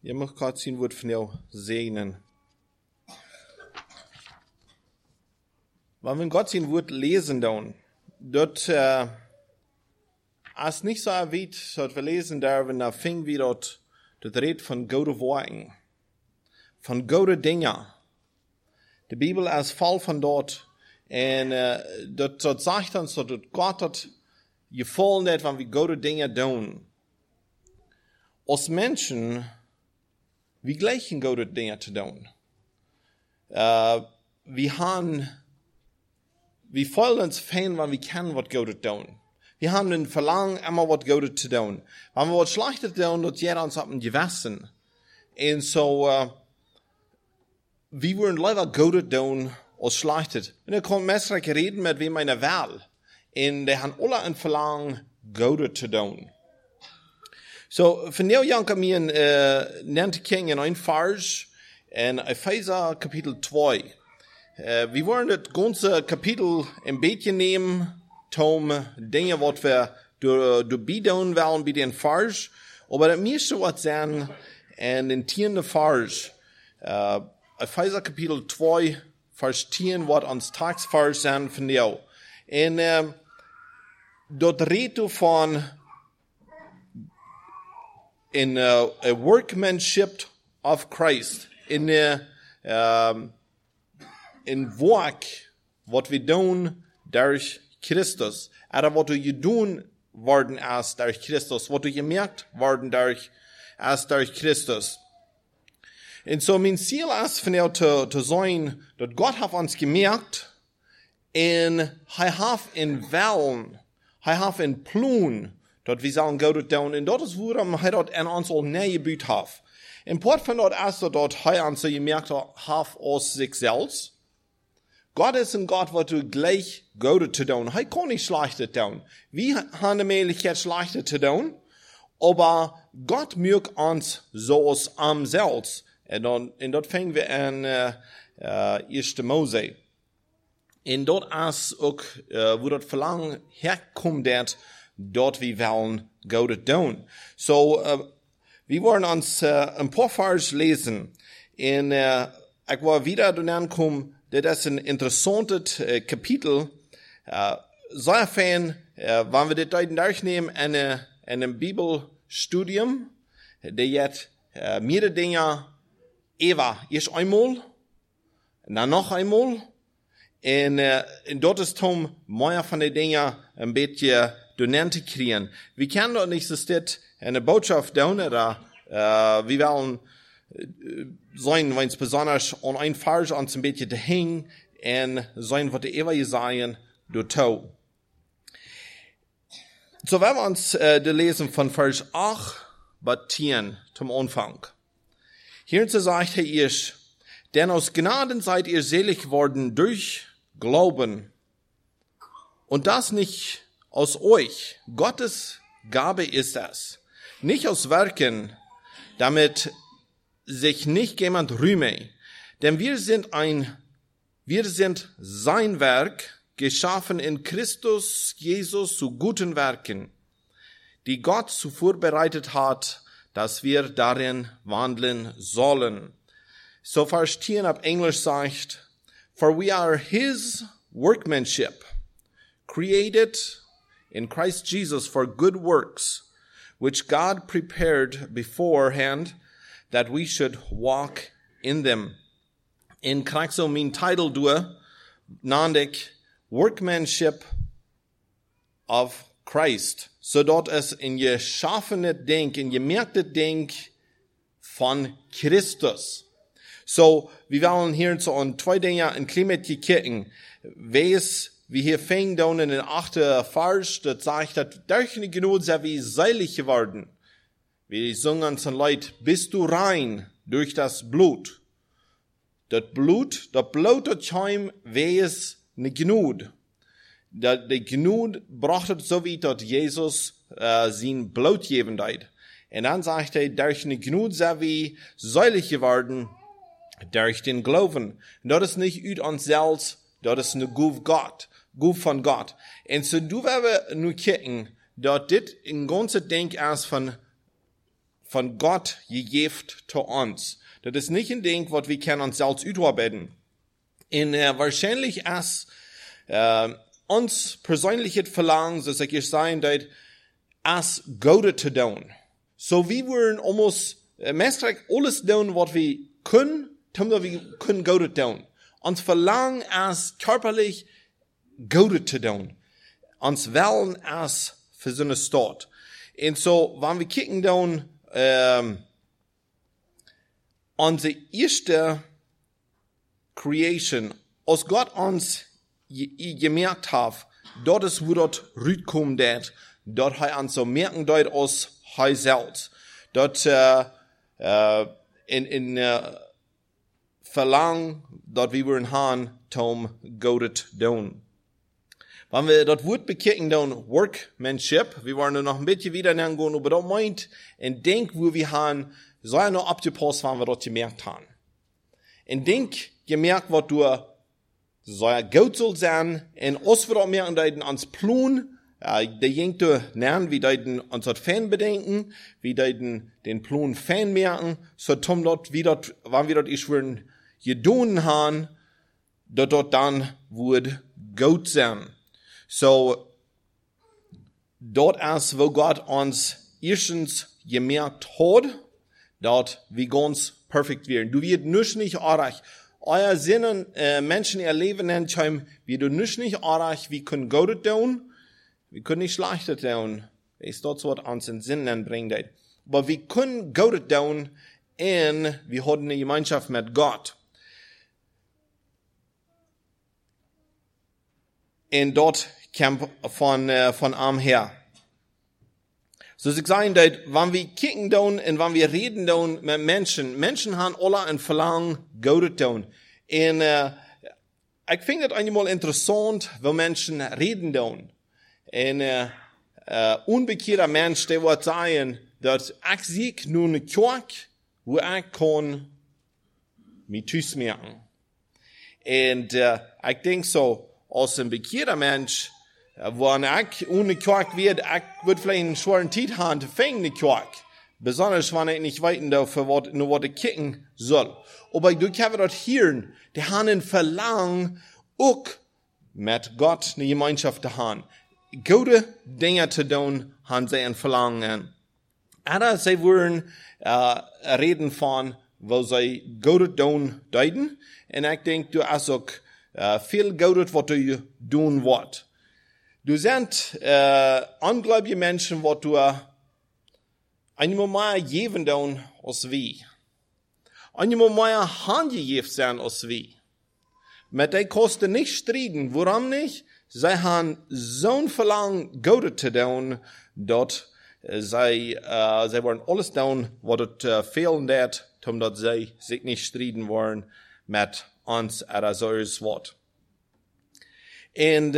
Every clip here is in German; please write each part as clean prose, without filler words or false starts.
Je mag Gott zijn woord van jou segnen. Wenn wir Gott sein Wort lesen, dann, dort, als nicht so erwähnt, dass wir lesen dürfen, da fing wir dort redet von gute Worten, von gute Dinge. Die Bibel ist voll von dort, und dort sagt uns, dass Gott dort gefallen hat, wenn wir gute Dinge tun. Als Menschen, wir gleichen gute Dinge zu tun. Wir fühlen uns fein, wenn wir kennen, was Gutes tun. Wir haben den Verlangen, immer was Gutes zu tun. Wenn wir was Schlechtes tun, das jeder uns ab dem Gewissen. Und so, wir wollen lieber Gutes tun als Schlechtes. Und dann kommt Messerich reden mit wem in der Welt. Und die haben alle ein Verlangen, Gutes zu tun. So, von der Janke mir nennt King in ein Vers in Epheser Kapitel 2. Wir wollen das ganze Kapitel ein bisschen nehmen, um Dinge, was wir durchbieten wollen, bei den Vers. Aber das müsste was sein, in den 10. Vers. Epheser Kapitel 2, Vers 10, was uns Tagsvers sein von dir. Und dort redet du von in a workmanship of Christ. In Werk, was wir tun durch Christus. Oder was du tun worden als durch Christus. Was du gemerkt worden als durch Christus. Und so mein Ziel ist von dir zu sein, dass Gott hat uns gemerkt, und er hat in Wellen, er hat in Plun, dass wir sollen Gott tun. Und das ist, worum er dort an uns all nähe gebüht hat. Und Part von dort ist, dass er uns gemerkt hat aus sich selbst. Gott ist ein Gott, was du gleich Gott zu tun. Er kann nicht Schlechtes tun. Wir haben die Möglichkeit, Schlechtes zu tun. Aber Gott mögt uns so aus am selbst. Und dort fangen wir an, 1. Mose. Und dort ist auch, wo dort Verlangen herkommt, dort wir wollen Gott tun. So, wir wollen uns ein paar Vers lesen. Und ich will wieder ankommen. Das ist ein interessantes Kapitel. Sehr fein, wenn wir das durchnehmen in einem Bibelstudium, der jetzt mehrere Dinge erst einmal, dann noch einmal, und dort ist mehr von den Dingen ein bisschen zu kriegen. Wir können doch nicht, dass das eine Botschaft tun, oder wir wollen sein, wenn es besonders an ein Vers uns ein bisschen zu hängen, und sein, was die ewige sagen, du tau. So werden wir uns lesen von Vers 8 bis 10 zum Anfang. Hierzu sagt er, denn aus Gnaden seid ihr selig geworden durch Glauben. Und das nicht aus euch. Gottes Gabe ist es. Nicht aus Werken, damit sich nicht jemand rühme. Denn wir sind sein Werk, geschaffen in Christus Jesus zu guten Werken, die Gott zuvor bereitet hat, dass wir darin wandeln sollen. So Vers 10 auf Englisch sagt, for we are his workmanship, created in Christ Jesus for good works, which God prepared beforehand, that we should walk in them. In krijg zo mijn titel door, namelijk Workmanship of Christ. Zodat es in je schaffene denk, in je merkte denk von Christus. So, wir wollen hier so an zwei Dinge ein klein bisschen kicken. Wees, wie hier fängt down in den 8. Vers, das sagt, dass durch die Gnade sind wir selig geworden. Wir singen zum Leid, bist du rein durch das Blut. Das Blut, das heim, wees ne Gnade. Die Gnade brachte so wie, dass Jesus sein Blut geben hat. Und dann sagt er, durch die Gnade sind wir selig geworden, durch den Glauben. Und das ist nicht ut uns selbst, das ist eine Gabe von Gott. Und so du werden nur kicken, dass das ein ganzes Ding ist von von Gott gegeben zu uns. Das ist nicht ein Ding, was wir können uns selbst überarbeiten. Und wahrscheinlich als uns persönlich het Verlangen, so sag ich sein, dass als Gott zu tun. So wir wollen almost meistens alles tun, was wir können, damit wir können Gott tun. Uns Verlangen als körperlich Gott zu tun. Uns Wollen als für so eine Stadt. Und so, wenn wir kicken dann, unsere erste Creation, als Gott uns gemerkt hat, dort ist, wo dort rütkommt, dort hat uns so merken, dort aus Heu selbst. Dort, Verlangen, dort wir wollen haben, tom Gott tun. Wenn wir das Wort bekicken, dann Workmanship, wir wollen noch ein bisschen wieder hingehen, aber das meint, ein Denk, wo wir haben, soll noch abgepasst, wenn wir dort gemerkt haben. Ein Denk, gemerkt, was du, soll gut soll sein, und uns wir dort merken, dass ans Plun, der Jengte lernen, wie deuten uns das Fan bedenken, wie deuten den Plun Fan merken, so tom dort, wie dort, wann wir dort ich würden, gedungen haben, dort dann wird gut sein. So, dort erst, wo Gott uns erstens gemerkt hat, dort wir ganz perfekt werden. Du wirst nicht arg. Euer Sinnen, Menschen erleben nennt, wir du nicht arg, wir können Gott tun, wir können nicht schlechter tun. Ist dort, was uns in Sinn bringt. Aber wir können Gott tun, und wir haben eine Gemeinschaft mit Gott. Und dort kam von Arm her. So ich sagen, dass, wenn wir kicken tun und wenn wir reden tun mit Menschen haben alle ein Verlangen, Gott tun. Und, ich finde das einmal interessant, wenn Menschen reden tun. Und, unbekehrter Mensch, der wird sagen, dass ich sehe nur eine Kirche, wo ich kann mich tüß merken. Und, ich denke so, als ein bekehrter Mensch, wenn ich ohne Kirche wird, ich würde vielleicht einen schweren Tiet haben, zu fangen eine Kirche. Besonders, wenn ich nicht weiten darf, nur was ich kicken soll. Aber du kannst das hören, die haben ein Verlangen, auch mit Gott eine Gemeinschaft zu haben. Gute Dinge zu tun, haben sie ein Verlangen. Oder sie wollen reden von, wo sie Gott tun deuten. Und ich denke, du hast auch viel Gutes, was du tun willst. Du sind ungläubige Menschen, was du einmal mehr geben tun als wir. Einmal mehr handgegeben sein als wir. Mit der kosten nicht streiten. Warum nicht? Sie haben so ein Verlangen, Gott zu tun, dort sie wollen alles tun, was dort fehlen wird, damit sie sich nicht streiten wollen mit uns oder so ein Wort. Und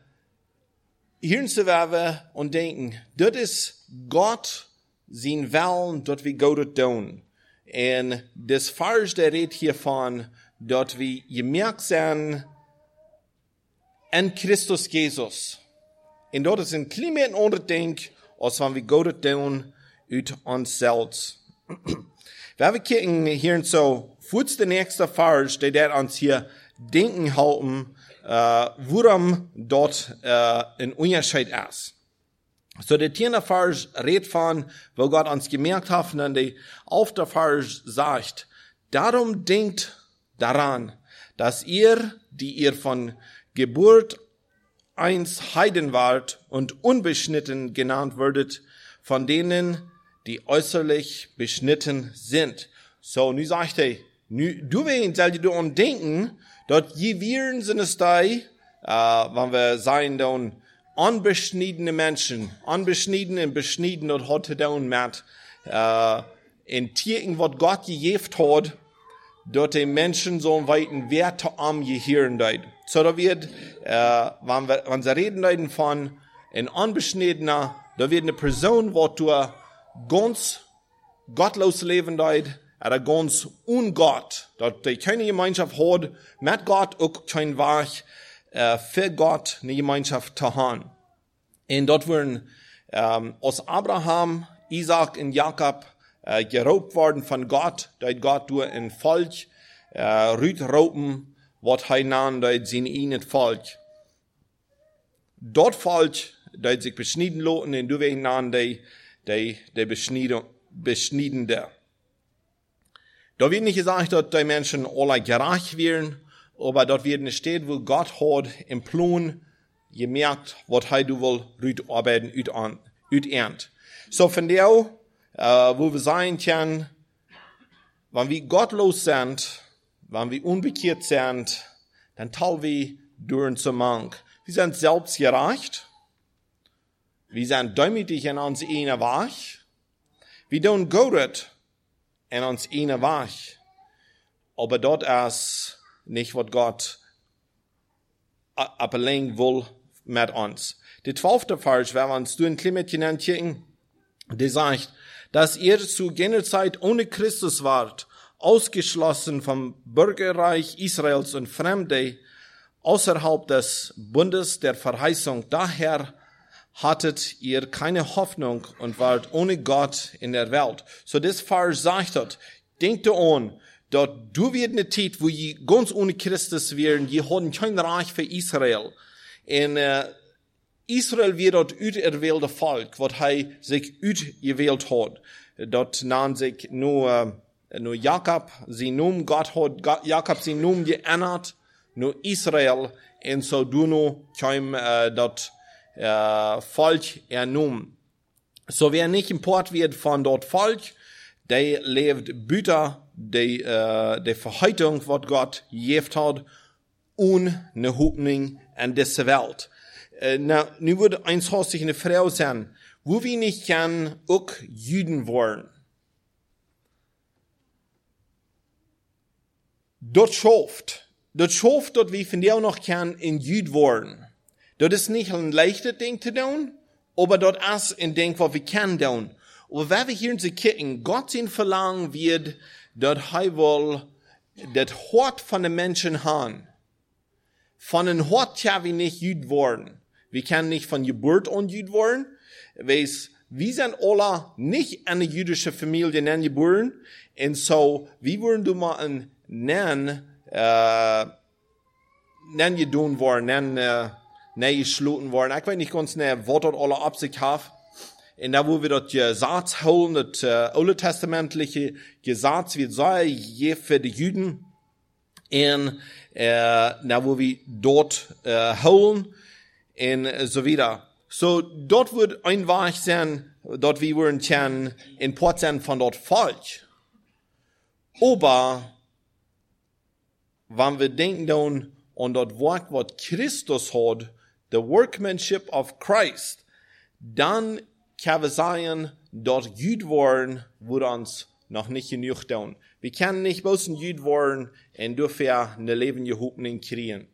hier zu werden und denken, das ist Gott, sein Willen, dort wir Gott tun. Und das Vers, der redet hiervon, dort wir gemerkt sind, in Christus Jesus. Und dort ist ein klein anderes Ding, als wenn wir Gott tun, ut uns selbst. Wenn wir gucken hier so, kurz der nächste Vers, der uns hier denken halten, worum dort ein Unterschied ist. So der 10. Vers redet von, wo Gott uns gemerkt hat, und der 11. Vers sagt, darum denkt daran, dass ihr, die ihr von Geburt einst Heiden wart und unbeschnitten genannt würdet, von denen, die äußerlich beschnitten sind. So, nu sagt er, du willst du an denken, dort je wir sind es da, wenn wir sein dann unbeschnittene Menschen, unbeschnitten und beschnitten und heute dann mit, in Tieren, was Gott gegeben hat, dort die Menschen so einen weiten Wert am Gehirn dort. So da wird, wenn sie reden von ein Unbeschnittener, da wird eine Person, wo du ganz gottlos leben dort, oder ganz ungott, dort die keine Gemeinschaft hat, mit Gott auch kein Werk, für Gott eine Gemeinschaft zu haben. Und dort werden, aus Abraham, Isaac und Jakob, geraubt worden von Gott, dort Gott durch ein Volk rüt rauben, wat hij naam dort zijn in het Volk. Dort Volk, dort sich beschneiden loten, en du wegen naam de beschneidende. Da wird nicht gesagt, dass die Menschen alle gerecht werden, aber dort wird nicht steht, wo Gott hat im Plan gemerkt, was du will rüt arbeiten, ernt. So von der, wo wir sein können, wenn wir gottlos sind, wenn wir unbekehrt sind, dann tun wir durch zu Mank. Wir sind selbstgerecht. Wir sind demütig in uns eine Weg. Wir tun Gott in uns eine Weg. Aber dort ist nicht, was Gott appellieren will mit uns. Der 12. Vers, wenn wir uns durch ein Klimatchen angucken, der sagt, dass ihr zu jener Zeit ohne Christus wart, ausgeschlossen vom Bürgerreich Israels und Fremde, außerhalb des Bundes der Verheißung. Daher hattet ihr keine Hoffnung und wart ohne Gott in der Welt. So das Vers sagt dort, denkt an, dort du wird eine Zeit, wo je ganz ohne Christus wären, je hatten kein Reich für Israel. Und Israel wird dort auserwählte Volk, was er sich ausgewählt hat. Dort nahm sich nur Jakob, sie nun Gott hat Jakob sie nun geändert, nur Israel, und so du nur kam dort Volk ernommen. So wer nicht import wird von dort Volk, der lebt büter der Verheitung, was Gott gegeben hat, und eine Hoffnung an dieser Welt. Nu würde eins hostig eine Frau sein, wo wir nicht kann auch Juden wollen. Dort schafft, dort wir von dir noch kann in Jud worden. Dort ist nicht ein leichtes Ding zu tun, aber dort ist ein Ding, was wir können tun. Und wenn wir hier in sich kicken, Gott sein Verlangen wird, dort er will das Hort von den Menschen haben. Von den Hort können wir nicht Jud worden. Wir können nicht von Geburt an Jud worden. Wir sind alle nicht eine jüdische Familie geboren. Und so, wie würden du mal nennen gedun worden, geschloten worden. Ich weiß nicht ganz was dort alle ab sich haben. Und da, wo wir dort Gesetz holen, das Alte Testamentliche Gesetz wird sein, je für die Juden. Und da, wo wir dort holen, und so weiter. So, dort wird ein Weg sein, dort wir würden können in Prozent von dort Volk. Aber, wenn wir denken dann an das Werk, was Christus hat, the workmanship of Christ, dann können wir sagen, dort Jud worden, würde uns noch nicht genug tun. Wir können nicht bloß ein Jud worden und dürfen eine lebende Hoffnung kriegen.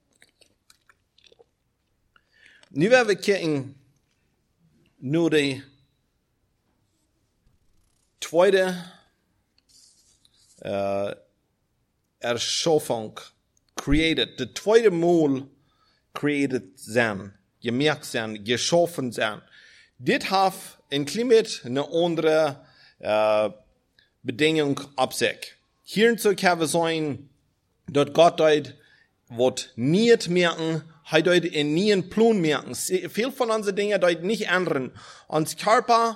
Nu werden wir kijken naar de tweede erschaffung, created. De tweede Mal created zijn, gemerkt zijn, geschaffen zijn. Dit heeft in klimaat een andere bedingung op zich. Hierzu können wir sagen, dass Gott dort wird nicht merken, hij dort in nie een Plan merken. Viel von unseren Dingen dort nicht ändern. Uns Körper,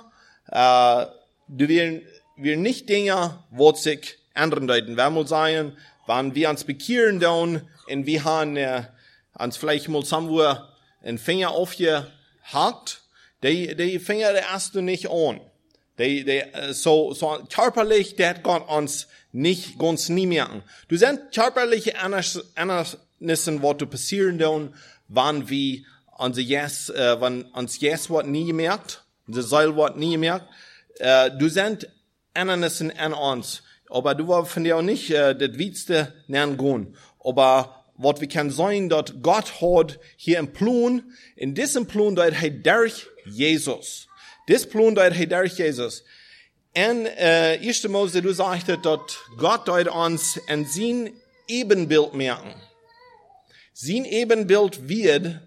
wir nicht Dinge, wo sich ändern deuten. Wir mal sagen, wenn wir uns bekehren dann, und wir haben uns vielleicht mal somewhere einen Finger aufgehakt, die Finger, der erst du nicht an. So körperlich, der Gott uns nicht ganz nie merken. Du sind körperliche Ändernissen, was du passieren dann, wenn wir wenn uns wird nie gemerkt, unser Seil wird nie gemerkt. Du sind Ändernissen an uns. Aber du war von dir auch nicht, das Witzte nennen gehen. Aber was wir können sagen, dass Gott hat hier einen Plan, in diesem Plan, dass er durch Jesus. Das Plan, dass er durch Jesus. Und 1. Mose, du sagst, dass Gott uns an sein Ebenbild merken. Sein Ebenbild wird,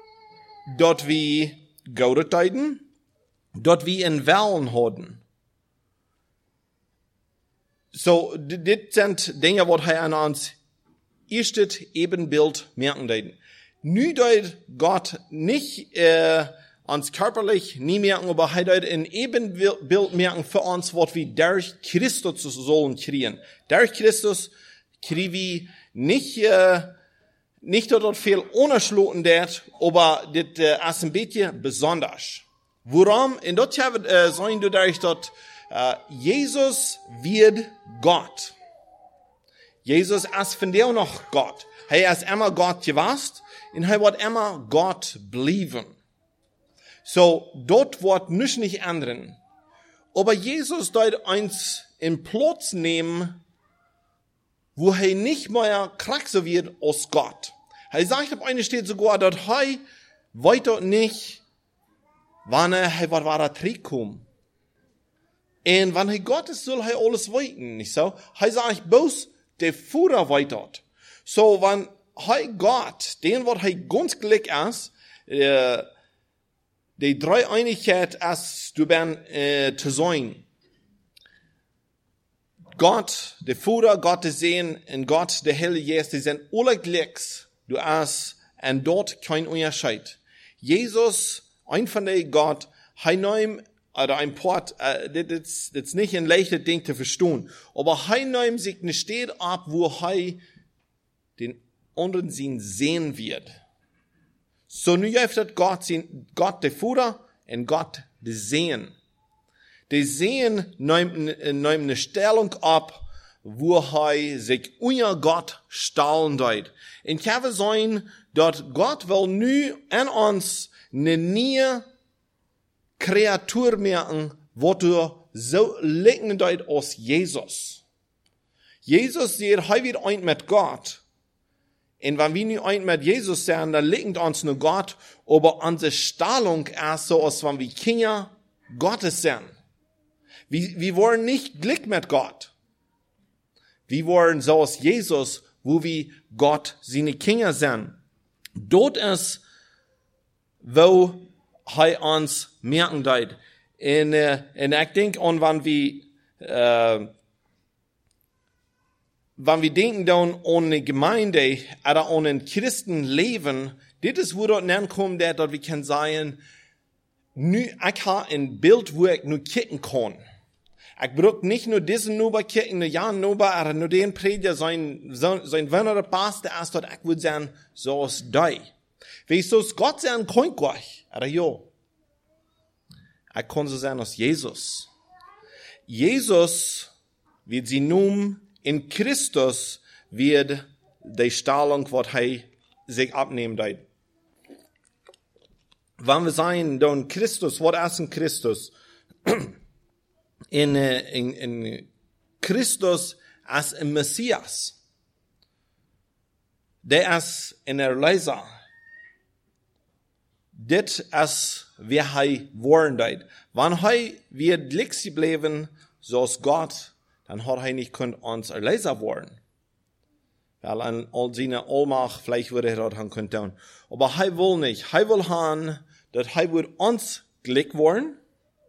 dass wir Gott deuten, dass wir in Wellen haben. So, dit sind Dinge, was er an uns erstes Ebenbild merken deuten. Nu deut Gott nicht uns körperlich nie merken, aber er deut ein Ebenbild merken für uns, was wir durch Christus sollen kriegen. Durch Christus kriegen wir nicht dort viel unerschloten det, aber das ist ein bisschen besonders. Warum? In dort sagen du dadurch dort, Jesus wird Gott. Jesus ist von der noch Gott. Er ist immer Gott gewesen und er wird immer Gott bleiben. So, dort wird nichts nicht ändern. Aber Jesus dort uns in Platz nehmen, wo er nicht mehr krachser wird als Gott. Er sagt, auf eine steht sogar, dass er weiter nicht, wann er war zurückkommen. Und wenn er Gott ist, soll er alles weiten, nicht so? Er sagt, bloß der Führer weitert. So, wenn er Gott, den was er ganz gleich ist, die Dreieinigkeit ist, du ben zu sein. Gott, der Führer, Gott der Sehen und Gott der Heilige Geist, die sind alle gleich. Du hast und dort kein Unterschied. Jesus, ein von den Gott, oder ein Port, das ist nicht ein leichtes Ding zu verstehen. Aber er sich nicht steht ab, wo er den anderen sehen wird. So nu öffnet Gott der Führer und Gott der Sehen. Der Sehen nimmt eine Stellung ab, wo er sich unter Gott stellen wird. Und kann es sein, dass Gott will nu an uns eine neue Kreatur merken, wo du so liegen dort als Jesus. Jesus sagt, er wird ein mit Gott. Und wenn wir nicht ein mit Jesus sind, dann liegt uns nur Gott, aber unsere Stellung ist so, als wenn wir Kinder Gottes sind. Wir wollen nicht Glück mit Gott. Wir wollen so als Jesus, wo wir Gott seine Kinder sind. Dort ist, wo er uns merken wird. Und ich denke an, wenn wir denken dann an eine Gemeinde oder an ein Christenleben, das ist, wo dort ankommt, dass wir können sagen, ich habe ein Bild, wo ich nur kicken kann. Ich brauche nicht nur diesen Nuber kicken, nur Jan Nuber, oder nur den Prediger, sein Wenn oder Pastor ist dort, ich würde sagen, so ist die. Weißt du, Gott sagen kann gleich, oder ja. Ich kann so sagen, als Jesus. Jesus wird sie nun in Christus wird die Stellung, was er sich abnehmen wird. Wenn wir sagen, dann Christus, was ist in Christus? In Christus als ein Messias. Der ist ein Erlöser. Das ist, wer er worden wird. Wenn er wird glücklich geblieben, so ist Gott, dann hat er nicht uns Erlöser worden. Weil an all seine Allmacht, vielleicht würde er das können tun. Aber er will nicht. Er will haben, dass er wird uns glücklich worden.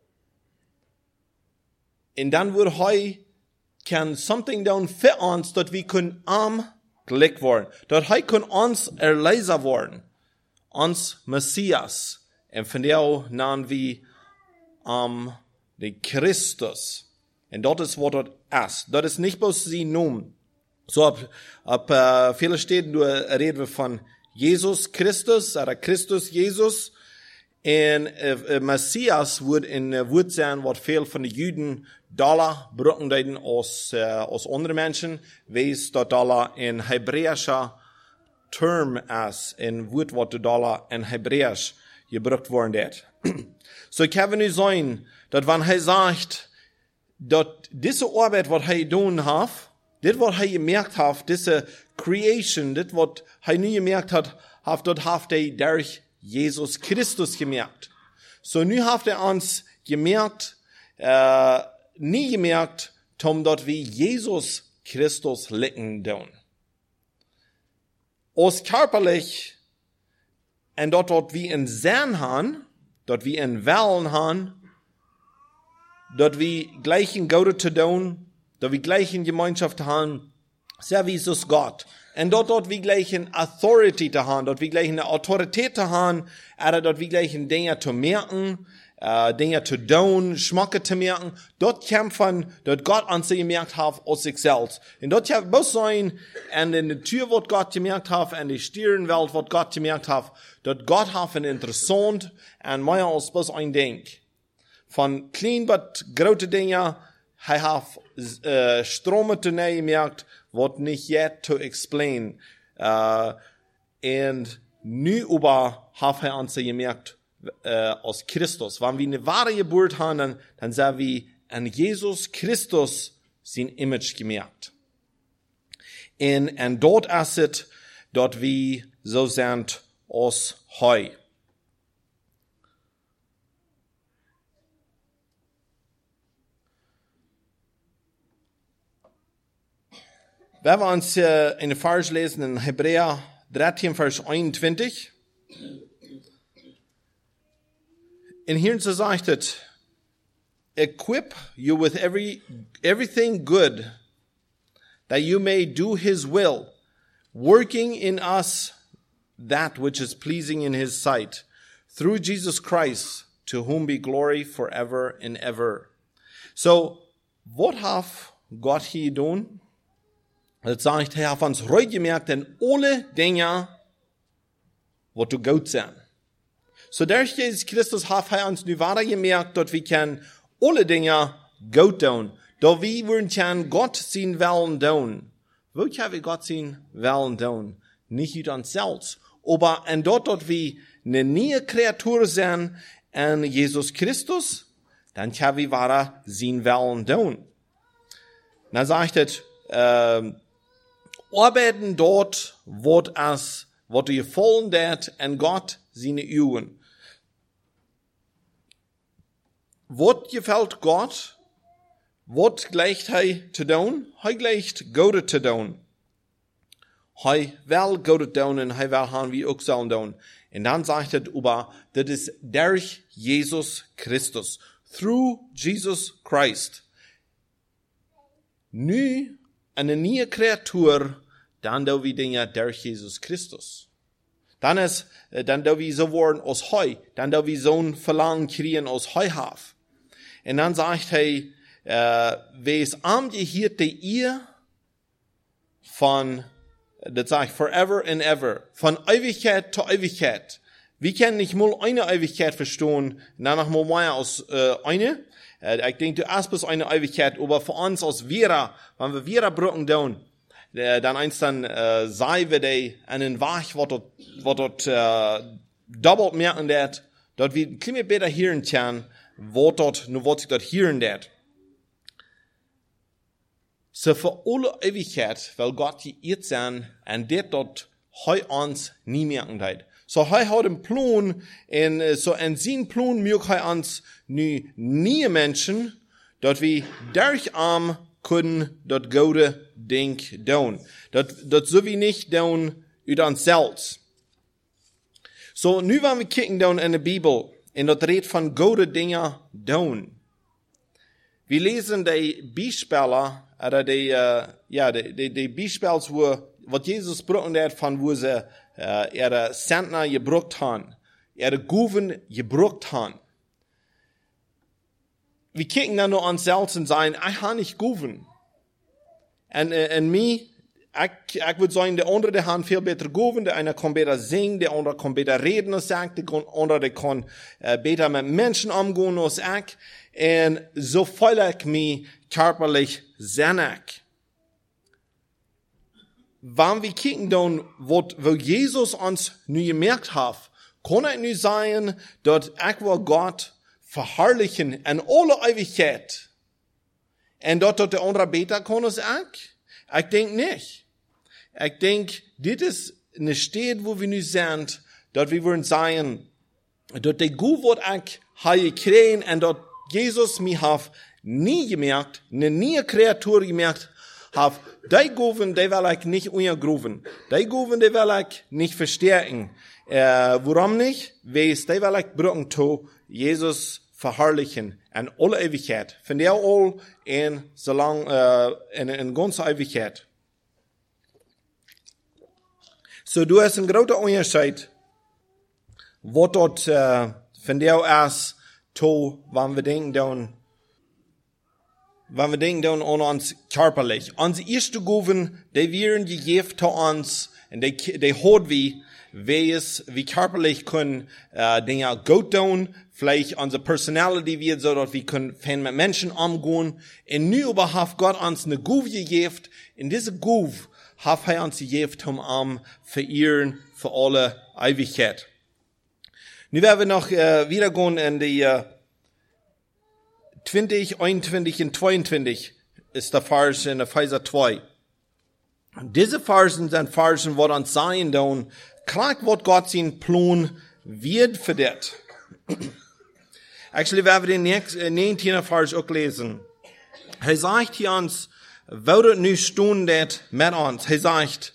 Und dann wird er kann something down für uns, dass wir können glücklich werden. Dass er kann uns Erlöser werden. Uns Messias. Und von der nennen wir den Christus. Und das ist, was das ist. Das ist nicht bloß sie nun. So, ab viele Städten reden wir von Jesus Christus, oder Christus Jesus. Und Messias wird sein, was viel von den Juden Dollar brauchen als andere Menschen, weil es der Dollar in hebräischer Term ist, in Wort, was der Dollar in Hebräisch gebraucht worden ist. So kann es nicht sein, dass wenn er sagt, dass diese Arbeit, was er getan hat, das, was er gemerkt hat, diese Creation, das, was er nie gemerkt hat, dort hat er durch Jesus Christus gemerkt. So nu hat er uns gemerkt, nie gemerkt, dort wie Jesus Christus liegen tun. Aus körperlich, und dort wie in Sern han, dort wie in Wellen han, dort wie gleichen Gaude zu tun, da wir gleichen Gemeinschaft haben, sehr wie Jesus Gott. Und dort wir gleichen Authority zu haben, dort wir gleichen Autorität zu haben, oder dort wir gleichen Dinge zu merken, Dinge zu tun, Schmacke zu merken, dort kämpfen, dort Gott an sich gemerkt hat, aus sich selbst. Und dort ja muss sein, an der Tür, wo Gott gemerkt hat, an der Stirnwelt, wo Gott gemerkt hat, dort Gott hat ein interessant, und mehr als bloß ein Ding. Von klein bis große Dinge, er hat Strome zu nehmen gemerkt, what nicht yet to explain. Und nu aber hat er an sich gemerkt, aus Christus. Wenn wir eine wahre Geburt haben, dann sagen wir an Jesus Christus sein Image gemerkt. Und dort ist es, dort wir so sind aus heu. Wenn wir uns in den Vers lesen, in Hebräer 13, Vers 21, in hier so sagt es, equip you with everything good, that you may do his will, working in us that which is pleasing in his sight, through Jesus Christ, to whom be glory forever and ever. So, what have Gott hier getan? Das sagt, er hat uns ruhig gemerkt, denn alle Dinge, was du gut sind. So durch Jesus Christus hat er uns nu wahre gemerkt, dass wir können alle Dinge gut tun. Dass wir können Gott sein Willen tun. Wo können wir Gott sein Willen tun? Nicht über uns selbst. Aber an dort wir eine neue Kreatur sind an Jesus Christus, dann können wir wahre sein Willen tun. Dann sagt es, arbeiten dort, wo du gefallen wird, an Gott seine Augen. Was gefällt Gott? Was gleicht er zu tun? Er gleicht Gott zu tun. Er will Gott tun und er will haben wir auch sollen tun. Und dann sagt er über, das ist durch Jesus Christus. Through Jesus Christ. Nu eine neue Kreatur, dann da wir Dinge durch Jesus Christus. Dann da wir so worden aus Heu, dann da wir so ein Verlangen kriegen aus Heuhaf. Und dann sagt er, wes am gehierte ihr von, das sagt forever and ever, von Ewigkeit zu Ewigkeit. Wir können nicht mal eine Ewigkeit verstehen, danach mal mehr aus eine. Ich denke, du hast bis eine Ewigkeit, aber für uns als Vera, wenn wir Vera brücken tun, dann eins dann sei wir die einen Weg, wo dort doppelt merken wird, dort wir ein bisschen besser hören können, wo sich dort hören wird. So für alle Ewigkeit will Gott geirrt sein, und das dort heu uns nie merken wird. So hij hat einen Plan, en so en zijn Plan mögt hij uns nu nie Menschen, dat wir durch können dat gute Ding doen. Dat so wie nicht doen uit uns selbst. So nu wenn wir kicken doen in der Bibel, en dat redt von gute Dinge doen. Wir lesen die Beispiele, oder die Beispiele, wo Jesus gebrochen hat, von wo sie Sentner gebrucht haben, Guven gebrucht haben. Wir kicken dann nur uns selbst und sagen, ich habe nicht Guven. Und mir, ich würde sagen, der andere, der hat viel besser Guven, der eine kann besser singen, der andere kann besser reden als ich, der andere kann besser mit Menschen umgehen als ich. Und so fühle ich mich körperlich sinnig. Wenn wir kicken dann, wo Jesus uns nu gemerkt hat, kann ich nu sagen, dass ich will Gott verherrlichen in alle Ewigkeit. Und dass der andere besser kann als ich? Ich denke nicht. Ich denke, das ist eine Stadt, wo wir nu sind, dass wir würden sagen, dass der Gut, was ich habe gekriegt, und dass Jesus mich hat nie gemerkt, eine neue Kreatur gemerkt, hat, die Guven, die will ich nicht untergruven. Die Guven, die will ich nicht verstärken. Warum nicht? Weil die will ich brücken zu Jesus verherrlichen an alle Ewigkeit. Von der all in so lang, in ganze Ewigkeit. So, du hast ein großer Unterschied, was dort, von der erst, wenn wir denken an uns körperlich. Unsere erste Gaben, die werden gegeben zu uns, und die hat wie körperlich können, Dinge gut tun, vielleicht unsere Personality wird so, dass wir können mit Menschen umgehen. Und nu überhaupt Gott uns eine Gabe gegeben, und diese Gabe hat er uns gegeben, verehren für alle Ewigkeit. Nu werden wir noch wieder gehen in die 20, 21 und 22 ist der Vers in Epheser 2. Diese Versen sind Versen, wo uns sagen, dann, klar, was Gott sein Plan wird für das. Actually, werden wir den 19. Vers auch lesen. Er sagt hier uns, würdet nu stundet mit uns. Er sagt,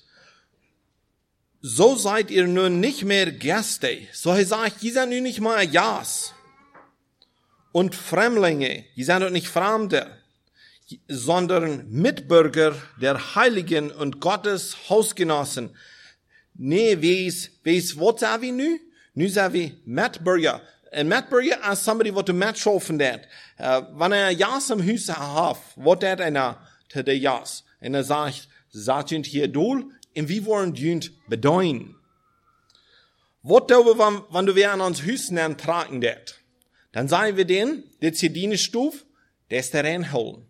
so seid ihr nun nicht mehr Gäste. So er sagt, ihr seid nun nicht mal Jas. Und Fremdlinge, ihr seid doch nicht Fremde, sondern Mitbürger der Heiligen und Gottes Hausgenossen. Nee, was sagen wir nu? Nu sagen wir Mitbürger. Ein Mitbürger ist somebody, what du mitschaffen dat. Wenn Jas im Haus hat, what dat einer zu der Jas. Und sagt, sind hier dol, und wie wollen die bedeuten? Was tun wir, wenn du an uns Haus nehmen, tragen dat? Dann sagen wir denen, das hier die Stufe, der ist der reinholen.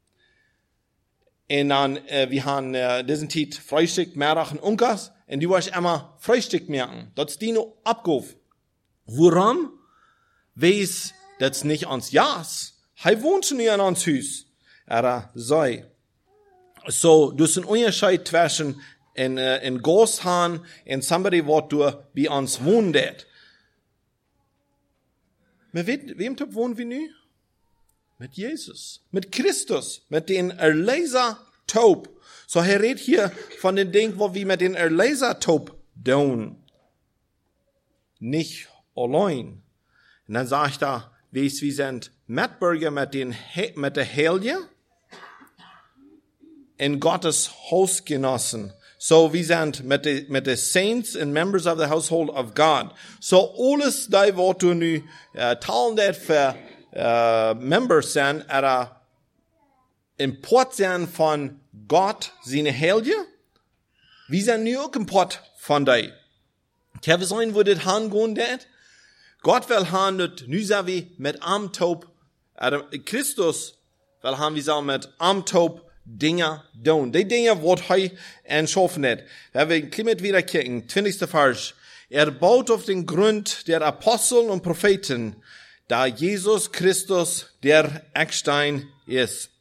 Und dann, wir haben, diesen Tit Frühstück, Mittag und Unkas, und du wirst immer Frühstück merken. Das ist die noch abgehoben. Warum? Weiß, das nicht ans Jas. Hij wohnt schon nicht an uns Haus. Aber sei. So, du hast einen Unterschied zwischen in Gosthahn und somebody, what du bei uns wohnt. Mit wem wohnen wir nu? Mit Jesus. Mit Christus. Mit den Erlöser taub. So, er redet hier von den Dingen, wo wir mit den Erlöser taub tun. Nicht allein. Und dann sagt er, wir sind Mitbürger mit der Heilige in Gottes Hausgenossen. So, wir sind mit den Saints and members of the household of God. So, alles, die, wo du nu, teilen das für, Members sind, Import sind von Gott, seine Heilige. Wir sind nu auch Import von die. Kann es sein, wo das hingehen wird? Gott will haben, dass nu sind wir mit Amtaub, Christus will haben, wir sollen mit Amtaub Dinge tun. Die Dinge, was er entschaffen hat. Wenn wir Klimat wieder kicken, 20. Vers. Er baut auf den Grund der Apostel und Propheten, da Jesus Christus der Eckstein ist.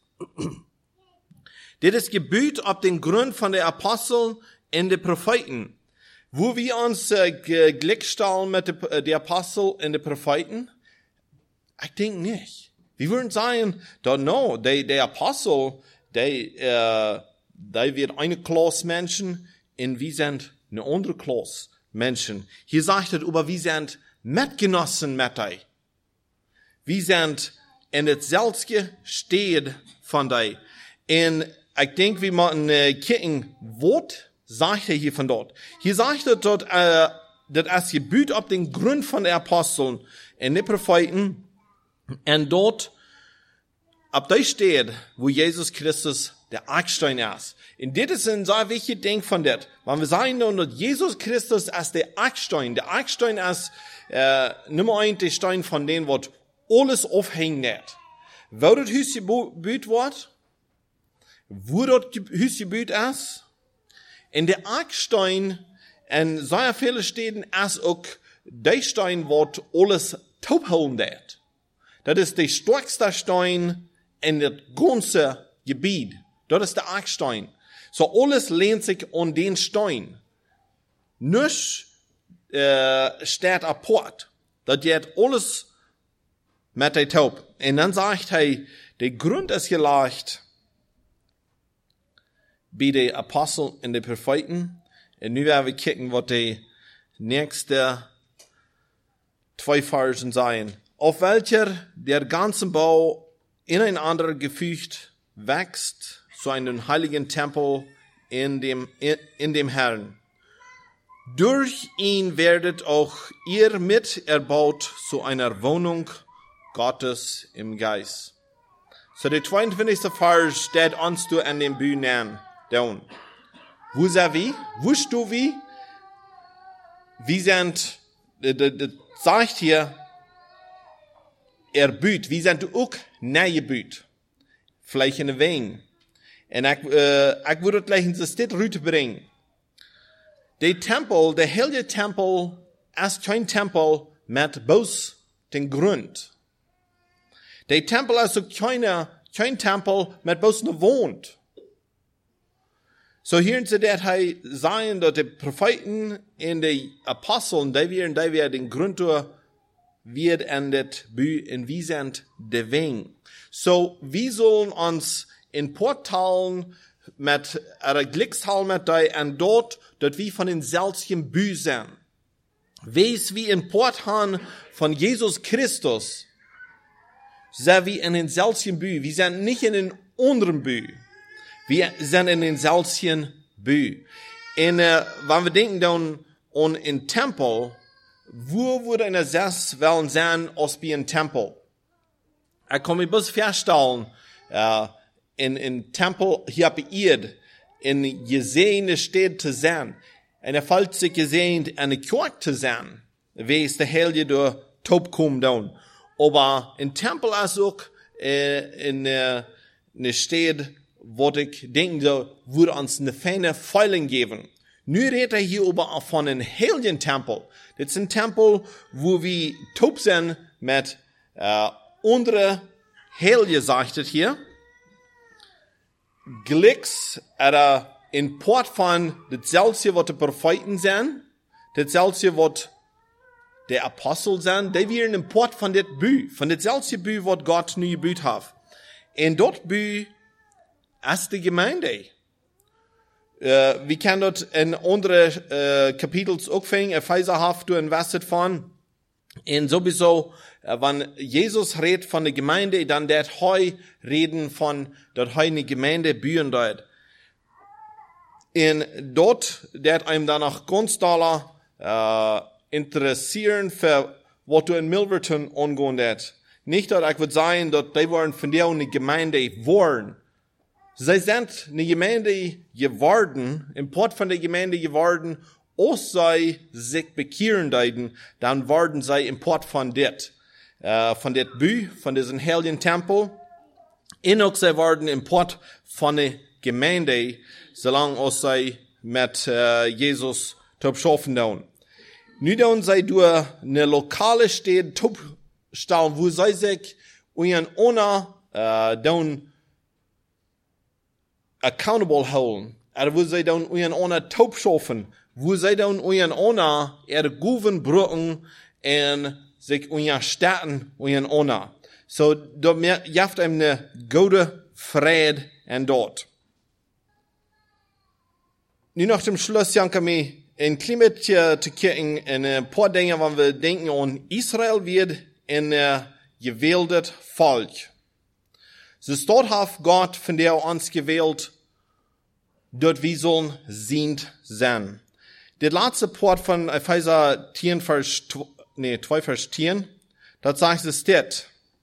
Das ist gebaut auf den Grund von der Apostel und der Propheten. Wo wir uns gleichstellen mit der Apostel und der Propheten? Ich denke nicht. Wir würden sagen, no, der Apostel, die wird eine Klasse Menschen und wir sind eine andere Klasse Menschen. Hier sagt es, aber wir sind Mitgenossen mit euch. Wir sind in dasselbe Stehen von euch. Und ich denke, wir müssen kicken, was sagt er hier von dort? Hier sagt er dort, dass es gebüht auf den Grund von den Aposteln und den Propheten und dort ab da steht, wo Jesus Christus der Eckstein ist. Und das ist ein sehr wichtiges Ding von das. Wenn wir sagen, dass Jesus Christus ist der Eckstein ist Nummer 1 der Stein von denen, was alles aufhängt. Wo das Haus gebaut wird, wo das Haus gebaut ist, in der Eckstein, in sehr vielen Städten, ist auch der Stein, was alles taub halten wird. Das ist der stärkste Stein in das ganze Gebiet. Das ist der Eckstein. So alles lehnt sich an den Stein. Nicht steht apart. Das geht alles mit der Taub. Und dann sagt er, der Grund ist gelegt bei den Aposteln und den Propheten. Und nun werden wir gucken, was die nächsten 2 Versen sagen. auf welcher der ganze Bau ineinander gefügt wächst zu einem heiligen Tempel in dem Herrn. Durch ihn werdet auch ihr mit erbaut zu einer Wohnung Gottes im Geist. So der 22. Vers steht uns du an dem Bühnen down. Wo sind wir? Wo bist du wie? Wir sind, das sagt hier, erbüht. Wir sind auch neergebüht. Vielleicht in der Wein. Und ich würde gleich in das Stück rüberbringen. Der Tempel, der heilige Tempel, ist kein Tempel mit bloß den Grund. Der Tempel ist auch kein Tempel mit bloß einer Wohnt. So hier sie das sagen, dass die Propheten und die Aposteln, die wir den Grund wird endet in wie sind der Weg. So wir sollen uns in Portalen mit einer Glückshall mit dir und dort wir von den selben Bü sind. Wees wie in Portalen von Jesus Christus, sind wir in den selben Bü. Wir sind nicht in den anderen Bü. Wir sind in den selben Bü. Wenn wir denken dann an den Tempel, wo würde eine Sess wollen sein als wie ein Tempel? Ich kann mir bloß feststellen, in Tempel hier auf Erde, in gesehene Städte zu sein, eine falsche gesehen, eine Kirche zu sein, wie es der Heilige durch Top kommt dann. Aber in Tempel ist auch in eine Stadt, wo ich denke, würde uns eine feine Feiling geben. Nu redet hier aber von einem heiligen Tempel. Das ist ein Tempel, wo wir top sind mit unsere Heilige, sagt es hier. Glicks in Port von dasselbe, was die Propheten sind, dasselbe, was die Apostel sind, die wären im Port von das Bü, von dasselbe Bü, was Gott nie gebüht hat. Und dort Bü ist die Gemeinde. Wir können dort in andere Kapitels auch finden, Epheserhaft du investet von. Und sowieso, wenn Jesus redet von der Gemeinde, dann wird heu reden von, dass heu eine Gemeinde bühen dort. Und dort wird einem dann auch ganz doller interessieren für, was du in Milverton angehen wird. Nicht, dass ich würde sagen, dass die wollen von dir eine Gemeinde wollen. Sie sind eine Gemeinde geworden, im Port von der Gemeinde geworden, als sie sich bekehren deuten, dann werden sie im Port von det Bü, von diesem heiligen Tempel, und auch sie werden im Port von der Gemeinde, solange als sie mit Jesus top schaffen tun. Nu dann sie durch eine lokale Stadt top stellen, wo sie sich ihren Owner dann accountable holen. Oder wo sie dann ihren Owner top schaffen, wo sie dann ihren Owner Guven brücken und sich ihren Städten ihren Owner. So, da jaft ihm eine gute Friede und dort. Nu nach dem Schluss, janke mir ein Klimat zu kicken, in ein paar Dinge, wenn wir denken an Israel wird ein gewähltes Volk. So dort hat Gott von der uns gewählt, dort wir sollen sind sein. Der letzte Part von Epheser 2, Vers 10, das sagt es dort,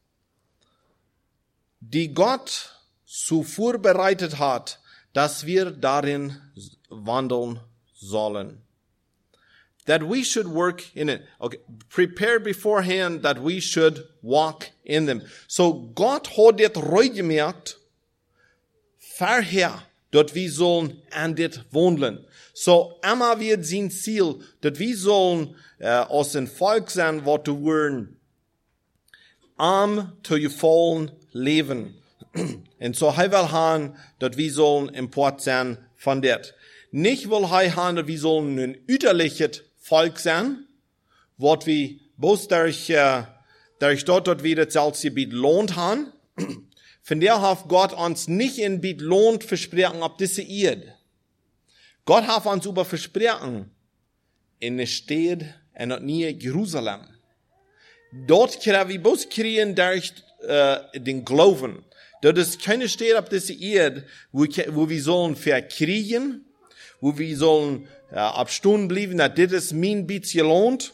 die Gott so vorbereitet hat, dass wir darin wandeln sollen. That we should work in it. Okay, prepare beforehand that we should walk in them. So Gott hat das ruhig gemerkt, vorher, dass wir sollen an das wandeln. So immer wird sein Ziel, dass wir sollen aus dem Volk sein, was du wollen, zu gefallen leben. Und so er will haben, dass wir sollen im Port sein von das. Nicht will er haben, dass wir sollen ein üterliches Volk sein, was wir bloß durch dort, dass wir das Salzgebiet lohnt haben. Von der hat Gott uns nicht in Biet lohnt versprechen ab diese Erde. Gott hat uns über versprechen in der Stadt und nie Jerusalem. dort können wir bloß kriegen durch den Glauben. Dort ist keine Stadt auf dieser Erde, wo wir sollen verkriegen, wo wir sollen abstunden bleiben, dass das ist mein bisschen lohnt,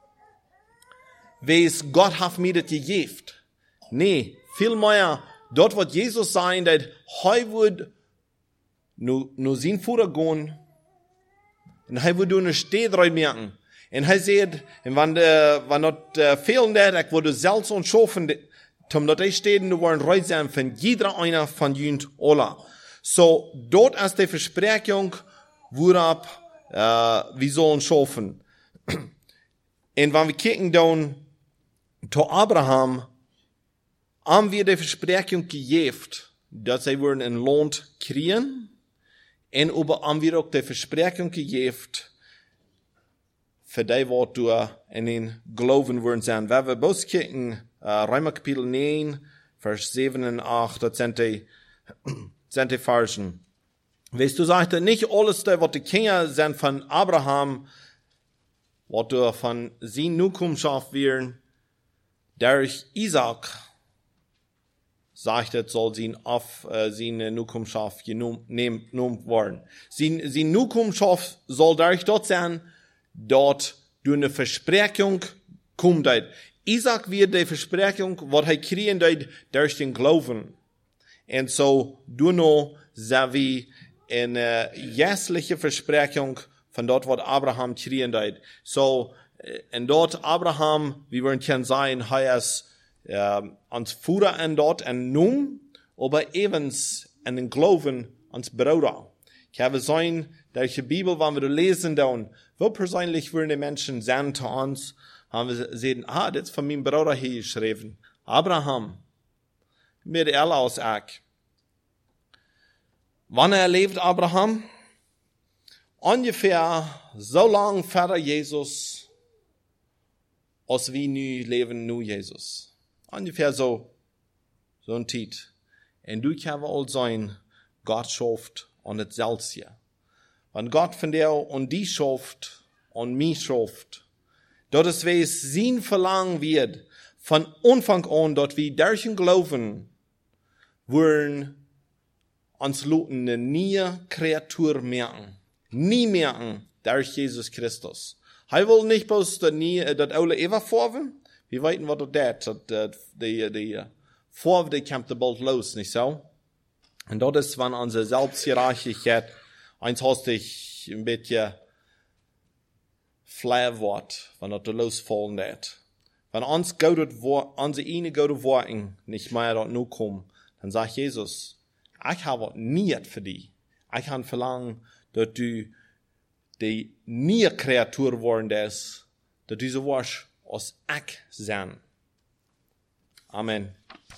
weil Gott hat mir das gegeben. Nee, vielmehr, dort wird Jesus sagen, dass er wird nur sein Vater gehen, und er wird eine Stadt reinmerken. Und er sagt, und wenn dort fehlen wird, ich würde selbst und schaffen, omdat die Städten waren reizend von jeder einer von jünt alle. So, dort ist die Versprechung, worauf wir sollen schaffen. Und wenn wir kicken dann zu Abraham, haben wir die Versprechung gegeben, dass sie würden ein Land kriegen, und aber haben wir auch die Versprechung gegeben, für die, was du in den Glauben würden sein. Wenn wir bloß kicken, Römer Kapitel 9, Vers 7 und 8, das sind die Versen. Weißt du, sagst nicht alles, was die Kinder sind von Abraham, was du von seiner Nachkommenschaft werden, durch Isaac, sagt es, soll seine Nachkommenschaft genommen werden. Seine Nachkommenschaft soll durch dort sein, dort durch eine Versprechung kommt. Isaac wird die Versprechung, was er kriegen wird, durch den Glauben. Und so, du noch, sehen wir eine jährliche Versprechung von dort, was Abraham kriegen wird. So, und dort Abraham, wie wir können sagen, er ist ans Vater und dort und nun, aber evens in den Glauben ans Bruder. Ich habe sein, durch die Bibel, wenn wir lesen, dann, wo persönlich würden die Menschen sein zu uns, haben wir gesehen, das ist von meinem Bruder hier geschrieben. Abraham. Mit er aus Eck. Wann lebt Abraham? Ungefähr so lang Vater Jesus, als wir nu leben, nu Jesus. Ungefähr so ein Zeit. Und du kannst wohl sein, Gott schafft und es selbst hier. Wenn Gott von dir und die schafft und mich schafft, dort ist, wie es sein Verlangen wird, von Anfang an, dort wir durch den Glauben, wollen uns Leuten eine neue Kreatur merken. Nie merken, durch Jesus Christus. Er will nicht bloß das alte Eva vorwärts. Wir wissen, was das ist. Die Vorwärts, die kommt bald los, nicht so? Und dort ist, wenn unsere Selbstgerechtigkeit eins hastig ein bisschen flach wird, wenn das losfallen wird. Wenn unsere eine gute Worte nicht mehr dort nur kommen, dann sagt Jesus, ich habe nicht für dich. Ich habe verlangen, dass du die neue Kreatur geworden bist, dass du so warst, als ich sein. Amen.